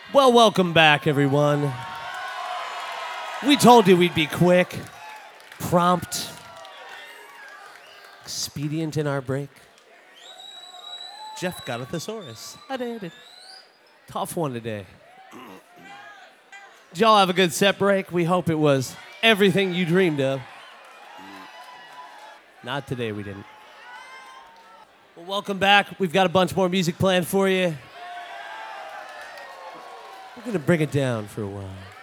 Well, welcome back, everyone. We told you we'd be quick, prompt, expedient in our break. Jeff got a thesaurus. I did it. Tough one today. Did y'all have a good set break? We hope it was everything you dreamed of. Not today, we didn't. Well, welcome back. We've got a bunch more music planned for you. We're going to bring it down for a while.